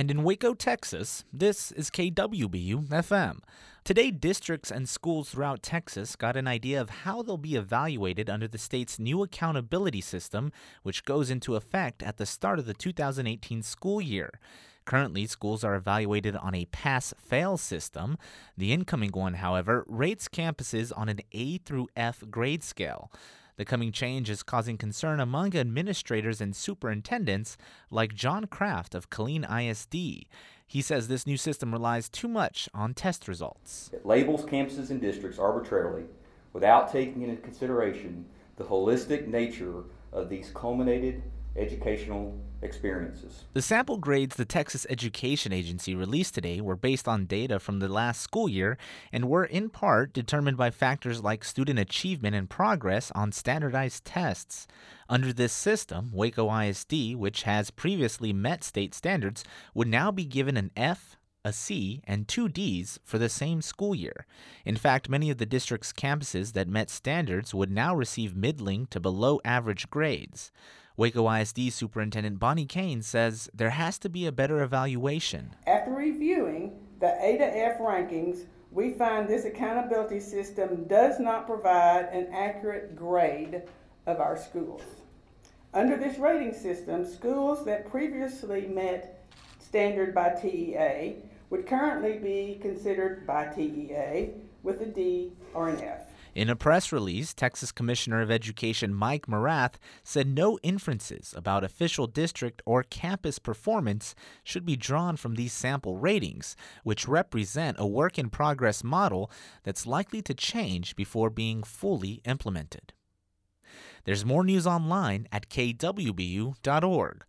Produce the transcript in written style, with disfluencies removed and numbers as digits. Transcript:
And in Waco, Texas, this is KWBU FM. Today, districts and schools throughout Texas got an idea of how they'll be evaluated under the state's new accountability system, which goes into effect at the start of the 2018 school year. Currently, schools are evaluated on a pass-fail system. The incoming one, however, rates campuses on an A through F grade scale. The coming change is causing concern among administrators and superintendents like John Kraft of Killeen ISD. He says this new system relies too much on test results. It labels campuses and districts arbitrarily without taking into consideration the holistic nature of these culminated educational experiences. The sample grades the Texas Education Agency released today were based on data from the last school year and were in part determined by factors like student achievement and progress on standardized tests. Under this system, Waco ISD, which has previously met state standards, would now be given an F, a C, and 2 Ds for the same school year. In fact, many of the district's campuses that met standards would now receive middling to below average grades. Waco ISD Superintendent Bonnie Kane says there has to be a better evaluation. After reviewing the A to F rankings, we find this accountability system does not provide an accurate grade of our schools. Under this rating system, schools that previously met standard by TEA would currently be considered by TEA with a D or an F. In a press release, Texas Commissioner of Education Mike Morath said no inferences about official district or campus performance should be drawn from these sample ratings, which represent a work-in-progress model that's likely to change before being fully implemented. There's more news online at kwbu.org.